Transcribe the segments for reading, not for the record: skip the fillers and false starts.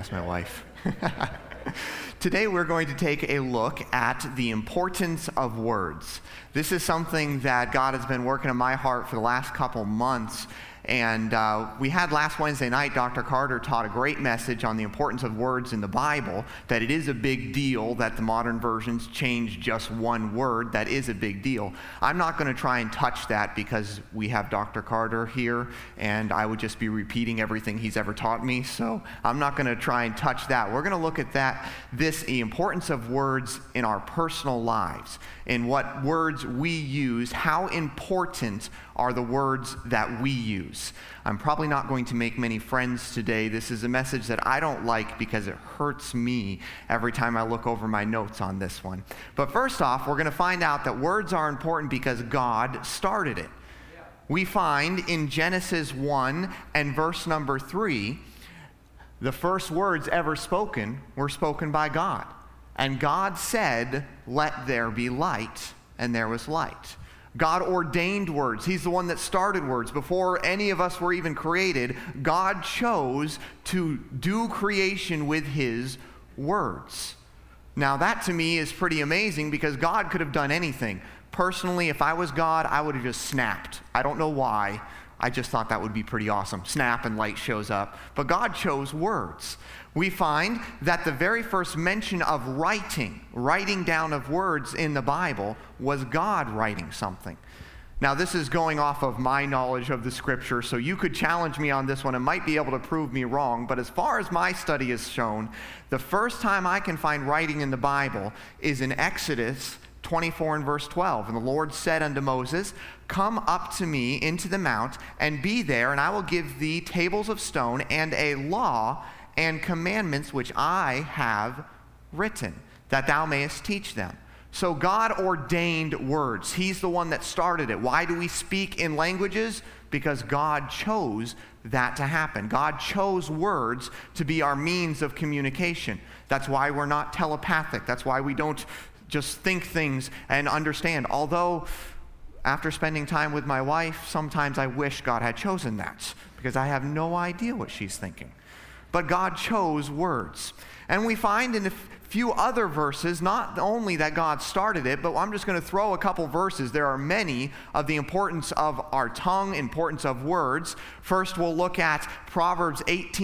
That's my wife. Today we're going to take a look at the importance of words. This is something that God has been working in my heart for the last couple months. And we had last Wednesday night, Dr. Carter taught a great message on the importance of words in the Bible, that it is a big deal that the modern versions change just one word. That is a big deal. I'm not going to try and touch that because we have Dr. Carter here, and I would just be repeating everything he's ever taught me. So I'm not going to try and touch that. We're going to look at the importance of words in our personal lives, in what words we use, how important are the words that we use. I'm probably not going to make many friends today. This is a message that I don't like because it hurts me every time I look over my notes on this one. But first off, we're going to find out that words are important because God started it. We find in Genesis 1 and verse number 3, the first words ever spoken were spoken by God. And God said, "Let there be light," and there was light. God ordained words. He's the one that started words. Before any of us were even created, God chose to do creation with his words. Now that to me is pretty amazing because God could have done anything. Personally, if I was God, I would have just snapped. I don't know why. I just thought that would be pretty awesome. Snap and light shows up. But God chose words. We find that the very first mention of writing down of words in the Bible, was God writing something. Now, this is going off of my knowledge of the Scripture, so you could challenge me on this one and might be able to prove me wrong. But as far as my study has shown, the first time I can find writing in the Bible is in Exodus 24 and verse 12. And the Lord said unto Moses, "Come up to me into the mount, and be there, and I will give thee tables of stone, and a law and commandments which I have written, that thou mayest teach them." So God ordained words. He's the one that started it. Why do we speak in languages? Because God chose that to happen. God chose words to be our means of communication. That's why we're not telepathic. That's why we don't just think things and understand. Although, after spending time with my wife, sometimes I wish God had chosen that, because I have no idea what she's thinking. But God chose words. And we find in a few other verses, not only that God started it, but I'm just going to throw a couple verses. There are many of the importance of our tongue, importance of words. First, we'll look at Proverbs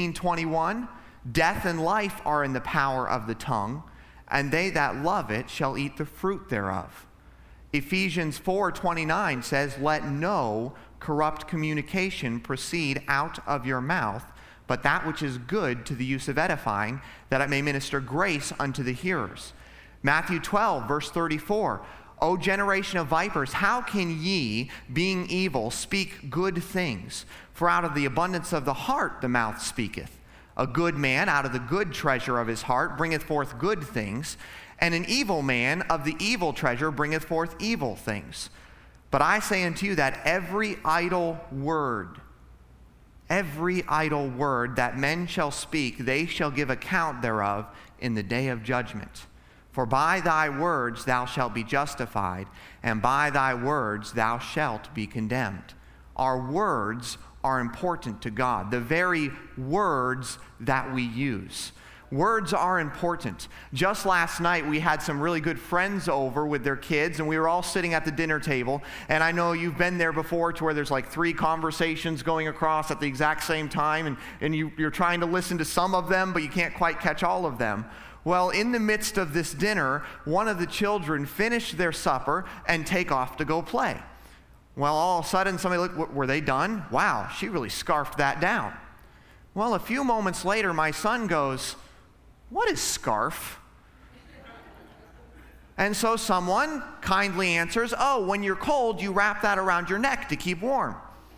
18:21. "Death and life are in the power of the tongue, and they that love it shall eat the fruit thereof." Ephesians 4:29 says, "Let no corrupt communication proceed out of your mouth, but that which is good to the use of edifying, that it may minister grace unto the hearers." Matthew 12, verse 34, "O generation of vipers, how can ye, being evil, speak good things? For out of the abundance of the heart the mouth speaketh. A good man out of the good treasure of his heart bringeth forth good things, and an evil man of the evil treasure bringeth forth evil things. But I say unto you that every idle word that men shall speak, they shall give account thereof in the day of judgment. For by thy words thou shalt be justified, and by thy words thou shalt be condemned." Our words are important to God, the very words that we use. Words are important. Just last night, we had some really good friends over with their kids, and we were all sitting at the dinner table. And I know you've been there before, to where there's like 3 conversations going across at the exact same time, and you're trying to listen to some of them, but you can't quite catch all of them. Well, in the midst of this dinner, one of the children finished their supper and take off to go play. Well, all of a sudden, somebody looked, were they done? Wow, she really scarfed that down. Well, a few moments later, my son goes, "What is scarf?" And so someone kindly answers, "Oh, when you're cold, you wrap that around your neck to keep warm."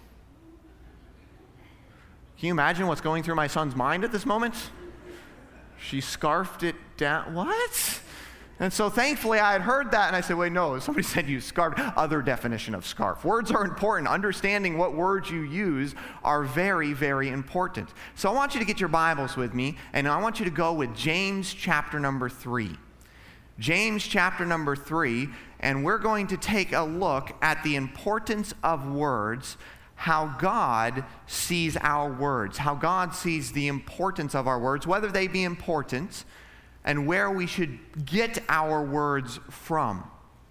Can you imagine what's going through my son's mind at this moment? She scarfed it down. What? And so thankfully I had heard that, and I said, wait, no, somebody said you scarf. Other definition of scarf. Words are important. Understanding what words you use are very, very important. So I want you to get your Bibles with me, and I want you to go with James chapter number 3. James chapter number 3, and we're going to take a look at the importance of words, how God sees our words, how God sees the importance of our words, whether they be important, and where we should get our words from.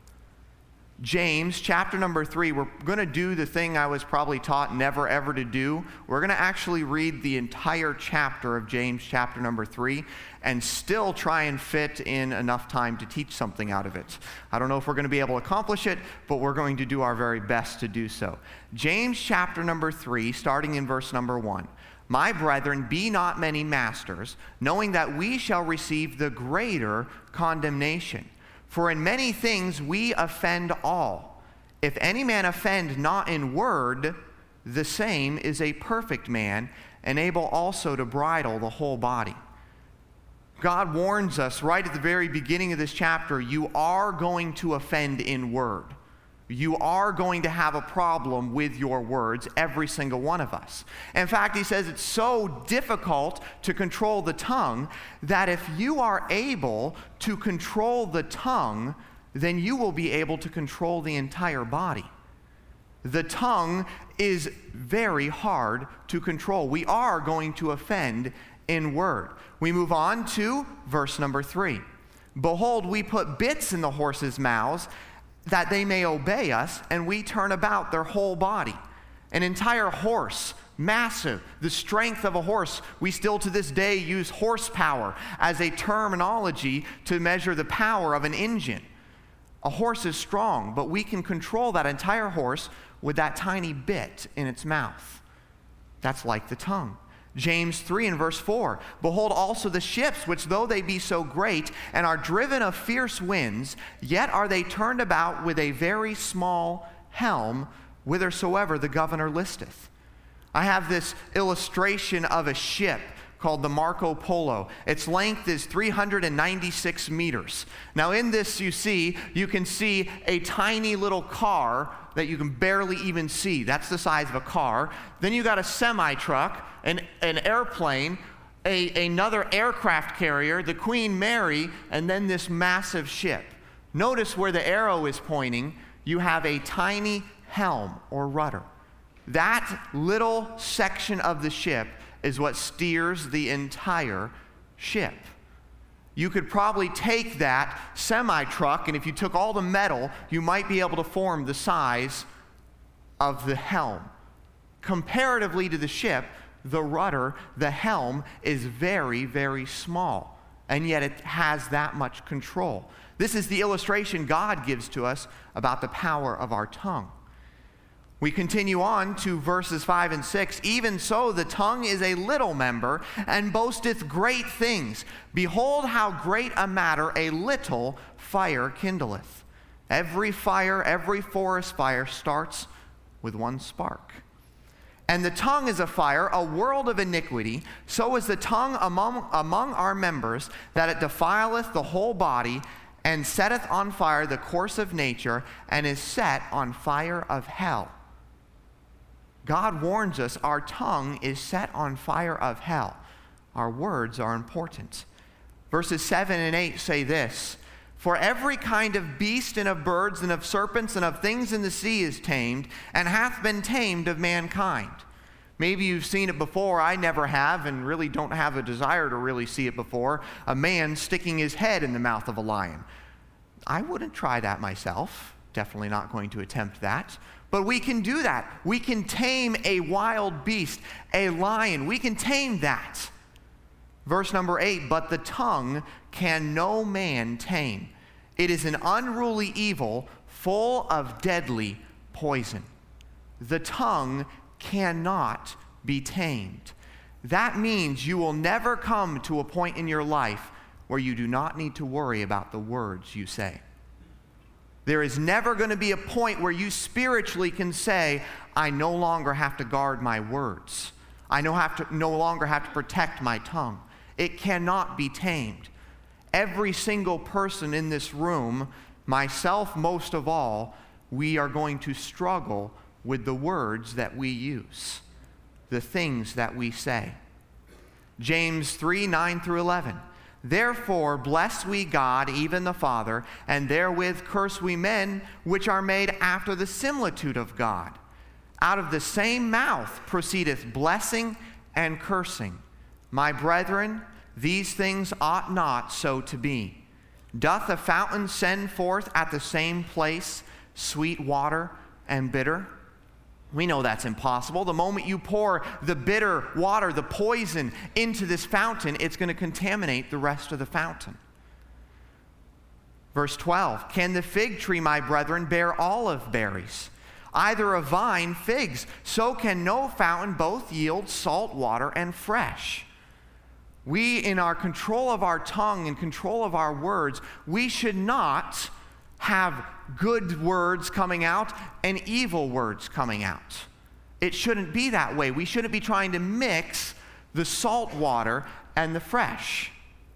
James chapter number 3, we're going to do the thing I was probably taught never ever to do. We're going to actually read the entire chapter of James chapter number 3 and still try and fit in enough time to teach something out of it. I don't know if we're going to be able to accomplish it, but we're going to do our very best to do so. James chapter number 3, starting in verse number 1. My brethren, be not many masters, knowing that we shall receive the greater condemnation. For in many things we offend all. If any man offend not in word, the same is a perfect man, and able also to bridle the whole body. God warns us right at the very beginning of this chapter, you are going to offend in word. You are going to have a problem with your words, every single one of us. In fact, he says it's so difficult to control the tongue that if you are able to control the tongue, then you will be able to control the entire body. The tongue is very hard to control. We are going to offend in word. We move on to verse number 3. Behold, we put bits in the horses' mouths, that they may obey us, and we turn about their whole body. An entire horse, massive, the strength of a horse. We still to this day use horsepower as a terminology to measure the power of an engine. A horse is strong, but we can control that entire horse with that tiny bit in its mouth. That's like the tongue. James 3 and verse 4, behold also the ships, which though they be so great, and are driven of fierce winds, yet are they turned about with a very small helm, whithersoever the governor listeth. I have this illustration of a ship called the Marco Polo. Its length is 396 meters. Now in this you can see a tiny little car that you can barely even see. That's the size of a car. Then you got a semi-truck, an airplane, another aircraft carrier, the Queen Mary, and then this massive ship. Notice where the arrow is pointing, you have a tiny helm or rudder. That little section of the ship is what steers the entire ship. You could probably take that semi-truck, and if you took all the metal, you might be able to form the size of the helm. Comparatively to the ship, the rudder, the helm, is very, very small, and yet it has that much control. This is the illustration God gives to us about the power of our tongue. We continue on to verses 5 and 6. Even so, the tongue is a little member, and boasteth great things. Behold, how great a matter a little fire kindleth. Every fire, every forest fire starts with one spark. And the tongue is a fire, a world of iniquity. So is the tongue among our members, that it defileth the whole body, and setteth on fire the course of nature, and is set on fire of hell. God warns us our tongue is set on fire of hell. Our words are important. Verses 7 and 8 say this, for every kind of beast and of birds and of serpents and of things in the sea is tamed, and hath been tamed of mankind. Maybe you've seen it before. I never have, and really don't have a desire to really see it before. A man sticking his head in the mouth of a lion. I wouldn't try that myself. Definitely not going to attempt that. But we can do that. We can tame a wild beast, a lion. We can tame that. Verse number 8, but the tongue can no man tame. It is an unruly evil, full of deadly poison. The tongue cannot be tamed. That means you will never come to a point in your life where you do not need to worry about the words you say. There is never going to be a point where you spiritually can say, I no longer have to guard my words. I no longer have to protect my tongue. It cannot be tamed. Every single person in this room, myself most of all, we are going to struggle with the words that we use, the things that we say. James 3, 9 through 11. Therefore bless we God, even the Father, and therewith curse we men which are made after the similitude of God. Out of the same mouth proceedeth blessing and cursing. My brethren, these things ought not so to be. Doth a fountain send forth at the same place sweet water and bitter? We know that's impossible. The moment you pour the bitter water, the poison, into this fountain, it's going to contaminate the rest of the fountain. Verse 12, can the fig tree, my brethren, bear olive berries? Either a vine figs, so can no fountain both yield salt water and fresh. We, in our control of our tongue and control of our words, we should not have good words coming out and evil words coming out. It shouldn't be that way. We shouldn't be trying to mix the salt water and the fresh.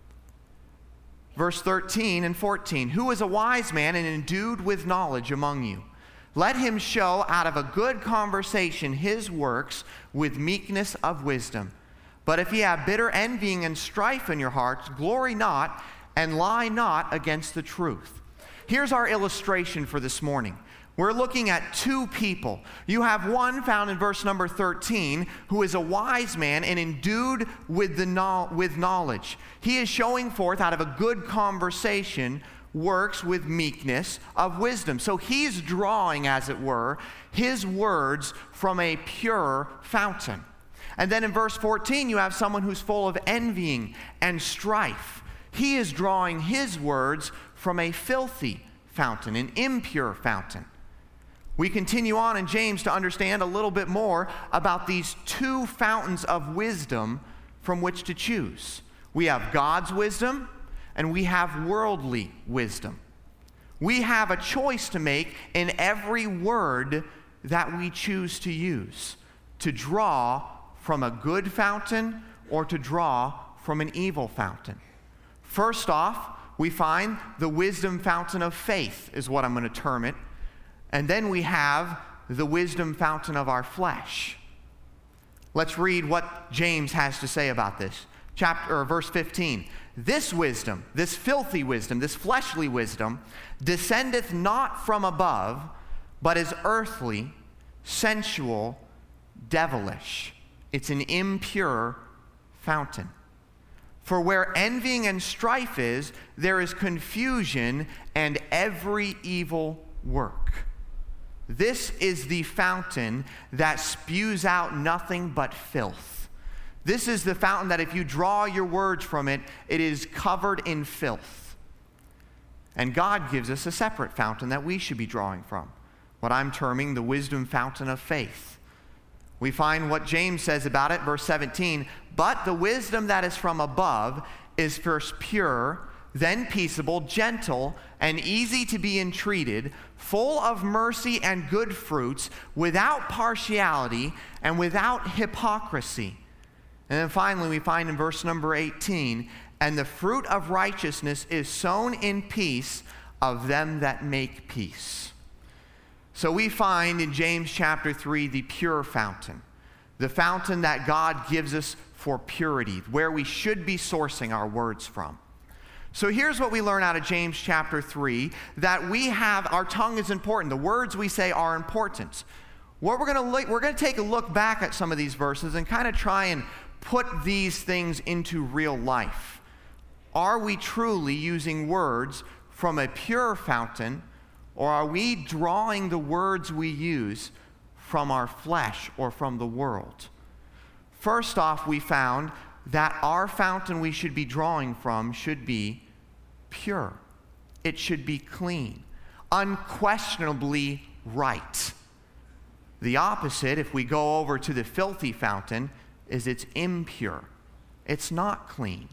Verse 13 and 14, who is a wise man and endued with knowledge among you? Let him show out of a good conversation his works with meekness of wisdom. But if ye have bitter envying and strife in your hearts, glory not and lie not against the truth. Here's our illustration for this morning. We're looking at two people. You have one found in verse number 13, who is a wise man and endued with knowledge. He is showing forth out of a good conversation works with meekness of wisdom. So he's drawing, as it were, his words from a pure fountain. And then in verse 14, you have someone who's full of envying and strife. He is drawing his words from a filthy fountain, an impure fountain. We continue on in James to understand a little bit more about these two fountains of wisdom from which to choose. We have God's wisdom and we have worldly wisdom. We have a choice to make in every word that we choose to use, to draw from a good fountain or to draw from an evil fountain. First off, we find the wisdom fountain of faith is what I'm going to term it. And then we have the wisdom fountain of our flesh. Let's read what James has to say about this. Verse 15. This wisdom, this filthy wisdom, this fleshly wisdom, descendeth not from above, but is earthly, sensual, devilish. It's an impure fountain. For where envying and strife is, there is confusion and every evil work. This is the fountain that spews out nothing but filth. This is the fountain that if you draw your words from it, it is covered in filth. And God gives us a separate fountain that we should be drawing from, what I'm terming the wisdom fountain of faith. We find what James says about it, verse 17, but the wisdom that is from above is first pure, then peaceable, gentle, and easy to be entreated, full of mercy and good fruits, without partiality and without hypocrisy. And then finally we find in verse number 18, and the fruit of righteousness is sown in peace of them that make peace. So we find in James chapter 3 the pure fountain, the fountain that God gives us for purity, where we should be sourcing our words from. So here's what we learn out of James chapter 3, that our tongue is important. The words we say are important. What we're going to take a look back at some of these verses and kind of try and put these things into real life. Are we truly using words from a pure fountain, or are we drawing the words we use from our flesh or from the world? First off, we found that our fountain we should be drawing from should be pure. It should be clean, unquestionably right. The opposite, if we go over to the filthy fountain, is it's impure. It's not clean.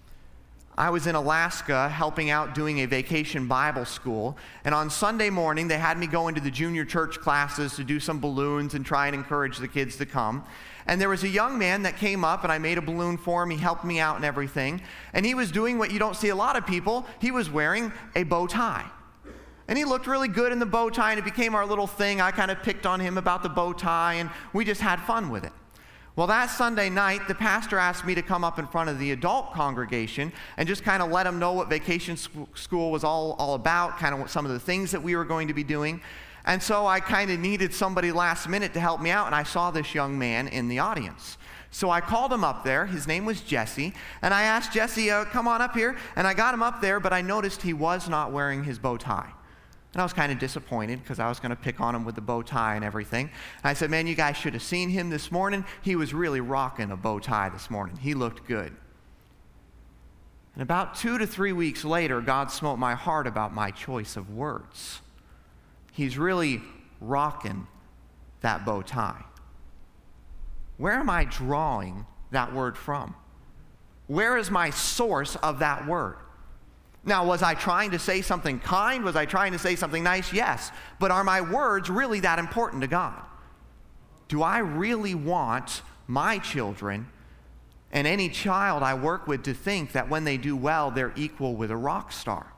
I was in Alaska helping out doing a vacation Bible school, and on Sunday morning they had me go into the junior church classes to do some balloons and try and encourage the kids to come. And there was a young man that came up, and I made a balloon for him. He helped me out and everything. And he was doing what you don't see a lot of people. He was wearing a bow tie. And he looked really good in the bow tie, and it became our little thing. I kind of picked on him about the bow tie, and we just had fun with it. Well, that Sunday night, the pastor asked me to come up in front of the adult congregation and just kind of let them know what vacation school was all about, kind of some of the things that we were going to be doing. And so I kind of needed somebody last minute to help me out, and I saw this young man in the audience. So I called him up there. His name was Jesse, and I asked Jesse, come on up here, and I got him up there, but I noticed he was not wearing his bow tie. And I was kind of disappointed because I was going to pick on him with the bow tie and everything. And I said, man, you guys should have seen him this morning. He was really rocking a bow tie this morning. He looked good. And about 2 to 3 weeks later, God smote my heart about my choice of words. He's really rocking that bow tie. Where am I drawing that word from? Where is my source of that word? Now, was I trying to say something kind? Was I trying to say something nice? Yes. But are my words really that important to God? Do I really want my children and any child I work with to think that when they do well, they're equal with a rock star?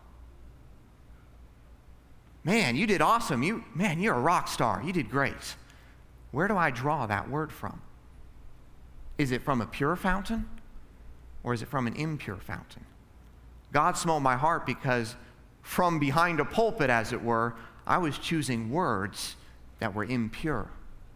Man, you did awesome. You're a rock star. You did great. Where do I draw that word from? Is it from a pure fountain, or is it from an impure fountain? God smote my heart because from behind a pulpit, as it were, I was choosing words that were impure.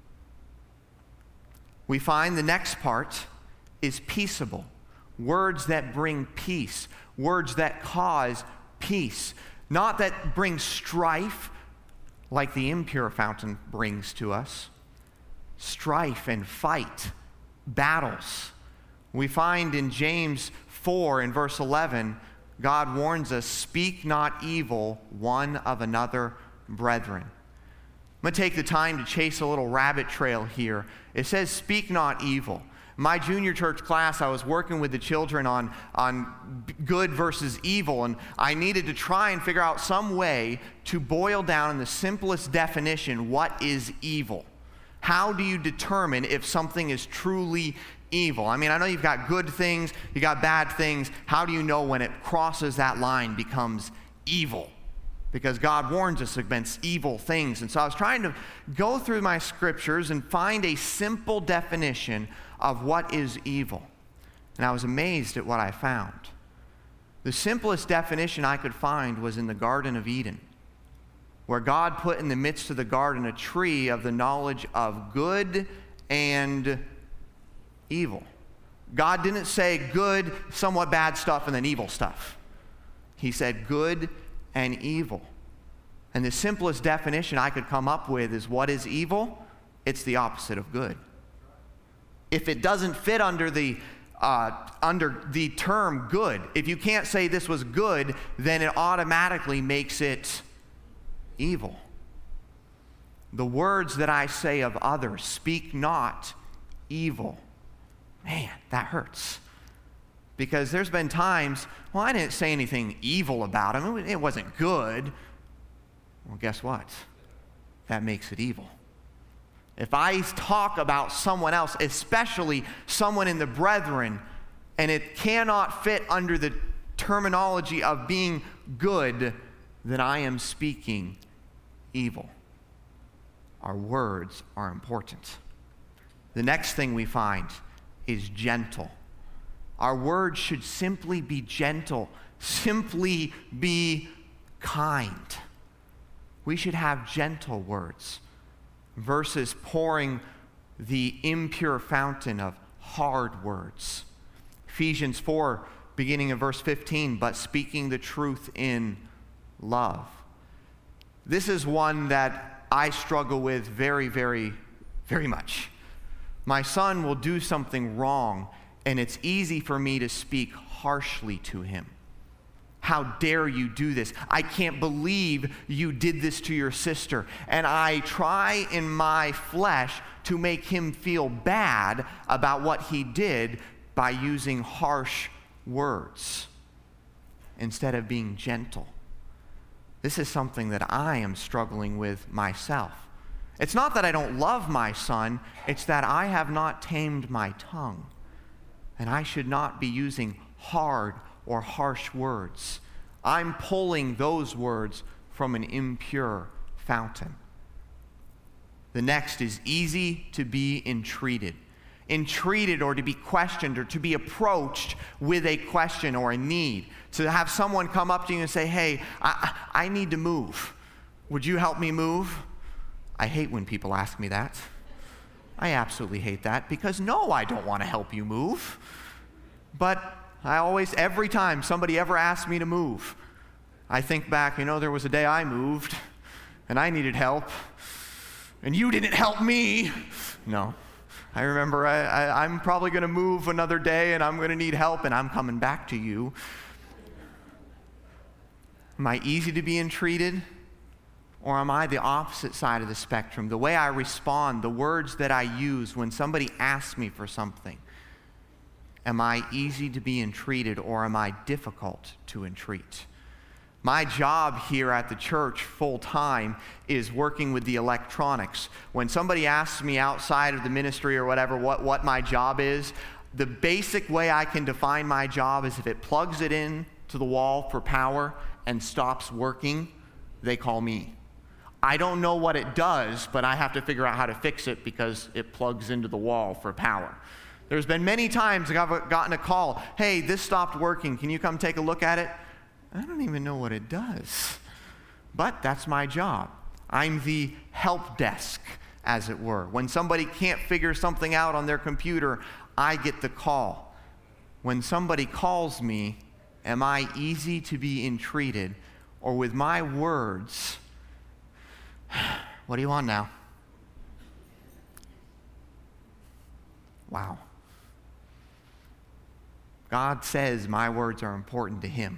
We find the next part is peaceable. Words that bring peace. Words that cause peace. Not that bring strife like the impure fountain brings to us. Strife and fight. Battles. We find in James 4 in verse 11, God warns us, speak not evil one of another, brethren. I'm going to take the time to chase a little rabbit trail here. It says, speak not evil. My junior church class, I was working with the children on good versus evil, and I needed to try and figure out some way to boil down in the simplest definition what is evil. How do you determine if something is truly evil? I mean, I know you've got good things, you got bad things. How do you know when it crosses that line, becomes evil? Because God warns us against evil things. And so I was trying to go through my scriptures and find a simple definition of what is evil. And I was amazed at what I found. The simplest definition I could find was in the Garden of Eden, where God put in the midst of the garden a tree of the knowledge of good and evil. God didn't say good, somewhat bad stuff, and then evil stuff. He said good and evil. And the simplest definition I could come up with is what is evil? It's the opposite of good. If it doesn't fit under the term good, if you can't say this was good, then it automatically makes it evil. The words that I say of others, speak not evil. Man, that hurts. Because there's been times, well, I didn't say anything evil about him. It wasn't good. Well, guess what? That makes it evil. If I talk about someone else, especially someone in the brethren, and it cannot fit under the terminology of being good, then I am speaking evil. Our words are important. The next thing we find is gentle. Our words should simply be gentle, simply be kind. We should have gentle words versus pouring the impure fountain of hard words. Ephesians 4, beginning in verse 15, but speaking the truth in love. This is one that I struggle with very, very, very much. My son will do something wrong, and it's easy for me to speak harshly to him. How dare you do this? I can't believe you did this to your sister. And I try in my flesh to make him feel bad about what he did by using harsh words instead of being gentle. This is something that I am struggling with myself. It's not that I don't love my son, it's that I have not tamed my tongue. And I should not be using hard or harsh words. I'm pulling those words from an impure fountain. The next is easy to be entreated. Entreated, or to be questioned, or to be approached with a question or a need. To have someone come up to you and say, hey, I need to move. Would you help me move? I hate when people ask me that. I absolutely hate that because no, I don't want to help you move. But I always, every time somebody ever asks me to move, I think back, there was a day I moved and I needed help and you didn't help me. No. I remember I'm probably going to move another day and I'm going to need help and I'm coming back to you. Am I easy to be entreated? Or am I the opposite side of the spectrum? The way I respond, the words that I use when somebody asks me for something. Am I easy to be entreated or am I difficult to entreat? My job here at the church full time is working with the electronics. When somebody asks me outside of the ministry or whatever what my job is, the basic way I can define my job is if it plugs it in to the wall for power and stops working, they call me. I don't know what it does, but I have to figure out how to fix it because it plugs into the wall for power. There's been many times I've gotten a call, hey, this stopped working, can you come take a look at it? I don't even know what it does, but that's my job. I'm the help desk, as it were. When somebody can't figure something out on their computer, I get the call. When somebody calls me, am I easy to be entreated? Or with my words, what do you want now? Wow. God says my words are important to him.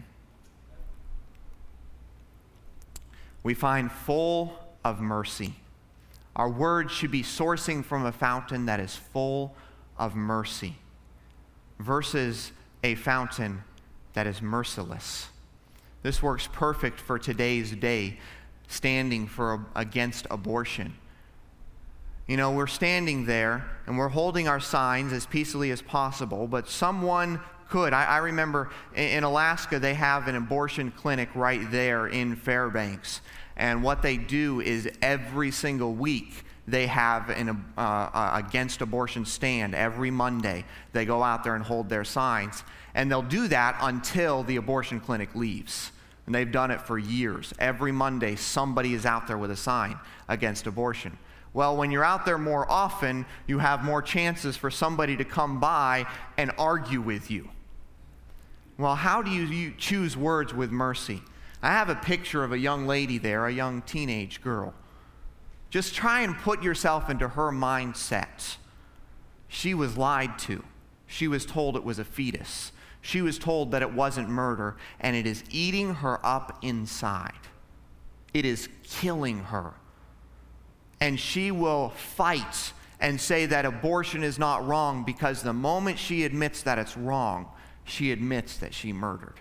We find full of mercy. Our words should be sourcing from a fountain that is full of mercy versus a fountain that is merciless. This works perfect for today's day, standing against abortion. We're standing there and we're holding our signs as peacefully as possible, but someone could. I remember in Alaska, they have an abortion clinic right there in Fairbanks. And what they do is every single week, they have an against abortion stand every Monday. They go out there and hold their signs. And they'll do that until the abortion clinic leaves. And they've done it for years. Every Monday, somebody is out there with a sign against abortion. Well, when you're out there more often, you have more chances for somebody to come by and argue with you. Well, how do you choose words with mercy? I have a picture of a young lady there, a young teenage girl. Just try and put yourself into her mindset. She was lied to. She was told it was a fetus. She was told that it wasn't murder, and it is eating her up inside. It is killing her. And she will fight and say that abortion is not wrong because the moment she admits that it's wrong, she admits that she murdered.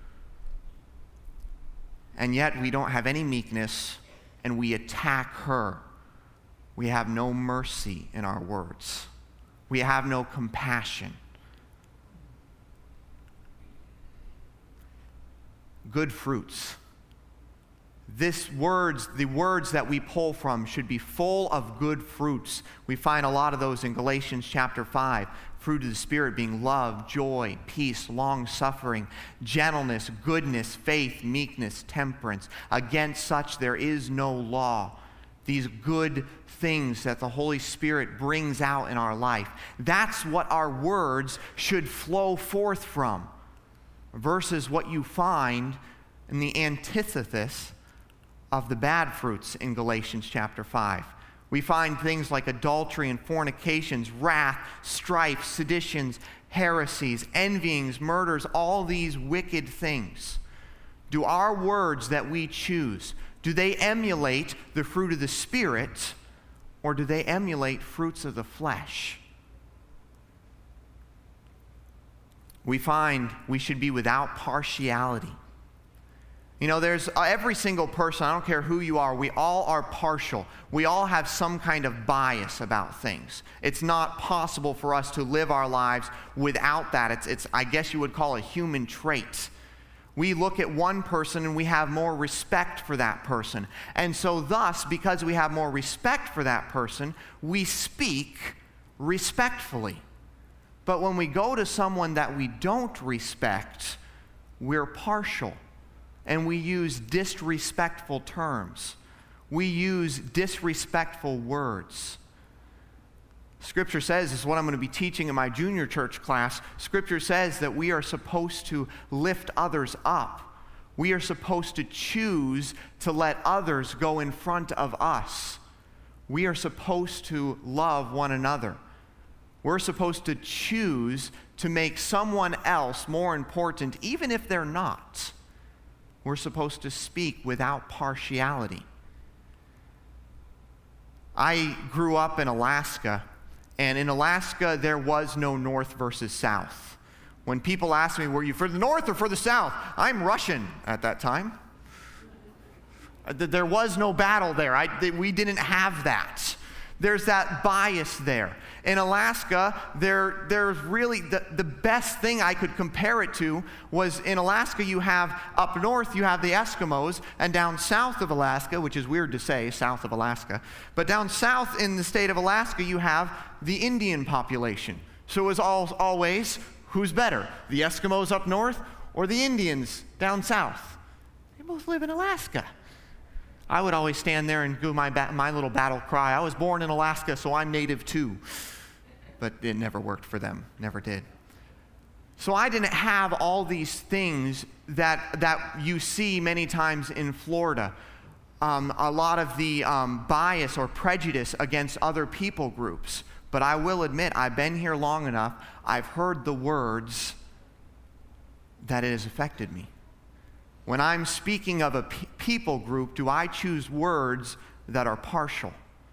And yet we don't have any meekness, and we attack her. We have no mercy in our words. We have no compassion. Good fruits. The words that we pull from should be full of good fruits. We find a lot of those in Galatians chapter 5. Fruit of the Spirit being love, joy, peace, long-suffering, gentleness, goodness, faith, meekness, temperance. Against such there is no law. These good things that the Holy Spirit brings out in our life. That's what our words should flow forth from, versus what you find in the antithesis of the bad fruits in Galatians chapter 5. We find things like adultery and fornications, wrath, strife, seditions, heresies, envyings, murders, all these wicked things. Do our words that we choose, do they emulate the fruit of the Spirit, or do they emulate fruits of the flesh? We find we should be without partiality. There's every single person, I don't care who you are, we all are partial. We all have some kind of bias about things. It's not possible for us to live our lives without that. It's I guess you would call it a human trait. We look at one person and we have more respect for that person. And so thus, because we have more respect for that person, we speak respectfully. But when we go to someone that we don't respect, we're partial. And we use disrespectful terms. We use disrespectful words. Scripture says, this is what I'm going to be teaching in my junior church class. Scripture says that we are supposed to lift others up. We are supposed to choose to let others go in front of us. We are supposed to love one another. We're supposed to choose to make someone else more important, even if they're not. We're supposed to speak without partiality. I grew up in Alaska, and in Alaska there was no North versus South. When people ask me, were you for the North or for the South? I'm Russian at that time. There was no battle there. We didn't have that. There's that bias there. In Alaska, there's really the best thing I could compare it to was in Alaska you have, up north you have the Eskimos, and down south of Alaska, which is weird to say, south of Alaska, but down south in the state of Alaska you have the Indian population. So it was always, who's better, the Eskimos up north or the Indians down south? They both live in Alaska. I would always stand there and do my little battle cry. I was born in Alaska, so I'm native too. But it never worked for them, never did. So I didn't have all these things that you see many times in Florida. A lot of the bias or prejudice against other people groups. But I will admit, I've been here long enough, I've heard the words that it has affected me. When I'm speaking of a people group, do I choose words that are partial?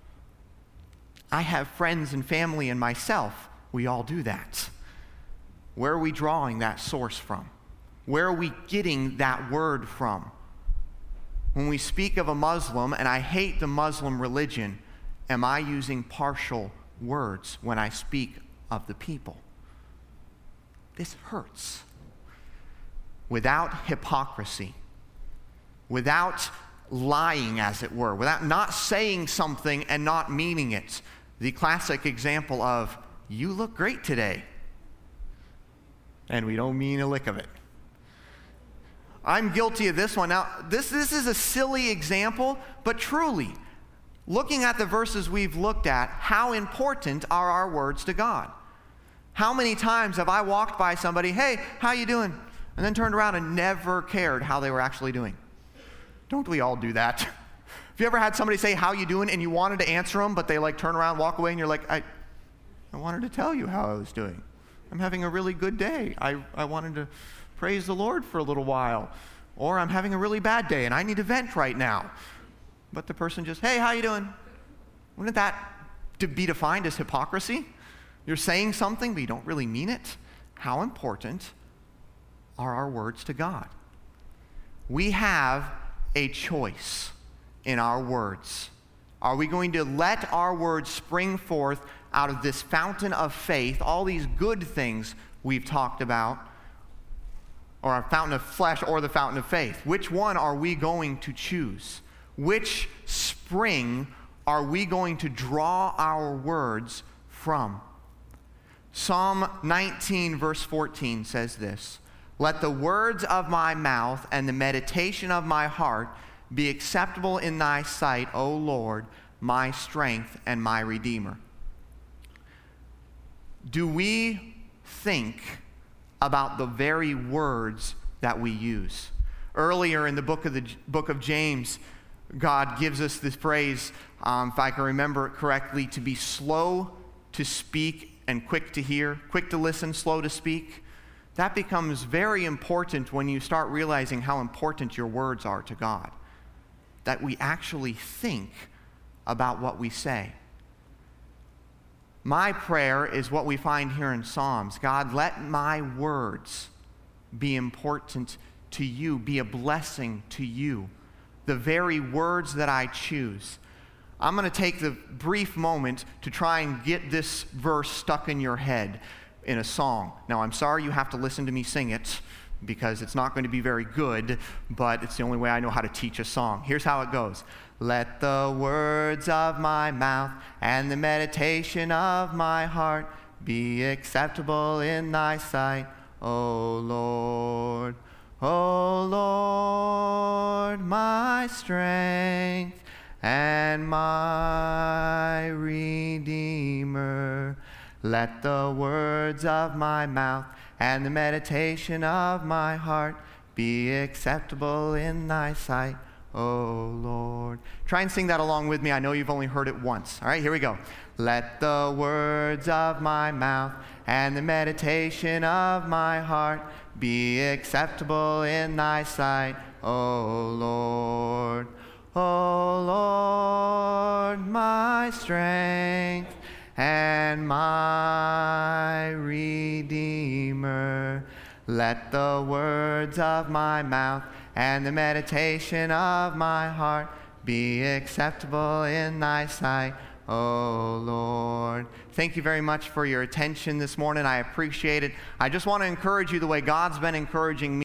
I have friends and family and myself. We all do that. Where are we drawing that source from? Where are we getting that word from? When we speak of a Muslim, and I hate the Muslim religion, am I using partial words when I speak of the people? This hurts. Without hypocrisy, without lying, as it were, without not saying something and not meaning it. The classic example of, you look great today, and we don't mean a lick of it. I'm guilty of this one. Now, this is a silly example, but truly, looking at the verses we've looked at, how important are our words to God? How many times have I walked by somebody, hey, how you doing? And then turned around and never cared how they were actually doing. Don't we all do that? Have you ever had somebody say, how you doing? And you wanted to answer them, but they turn around, walk away, and you're like, I wanted to tell you how I was doing. I'm having a really good day. I wanted to praise the Lord for a little while. Or I'm having a really bad day, and I need to vent right now. But the person just, hey, how you doing? Wouldn't that be defined as hypocrisy? You're saying something, but you don't really mean it. How important are our words to God? We have a choice in our words. Are we going to let our words spring forth out of this fountain of faith, all these good things we've talked about, or a fountain of flesh or the fountain of faith? Which one are we going to choose? Which spring are we going to draw our words from? Psalm 19 verse 14 says this, let the words of my mouth and the meditation of my heart be acceptable in thy sight, O Lord, my strength and my Redeemer. Do we think about the very words that we use? Earlier in the book of James, God gives us this phrase, if I can remember it correctly, to be slow to speak and quick to hear, quick to listen, slow to speak. That becomes very important when you start realizing how important your words are to God. That we actually think about what we say. My prayer is what we find here in Psalms. God, let my words be important to you, be a blessing to you. The very words that I choose. I'm going to take the brief moment to try and get this verse stuck in your head in a song. Now, I'm sorry you have to listen to me sing it because it's not going to be very good, but it's the only way I know how to teach a song. Here's how it goes. Let the words of my mouth and the meditation of my heart be acceptable in thy sight, O Lord. O Lord, my strength and my Redeemer. Let the words of my mouth and the meditation of my heart be acceptable in thy sight, O Lord. Try and sing that along with me. I know you've only heard it once. All right, here we go. Let the words of my mouth and the meditation of my heart be acceptable in thy sight, O Lord. O Lord, my strength and my Redeemer. Let the words of my mouth and the meditation of my heart be acceptable in thy sight, O Lord. Thank you very much for your attention this morning. I appreciate it. I just want to encourage you the way God's been encouraging me.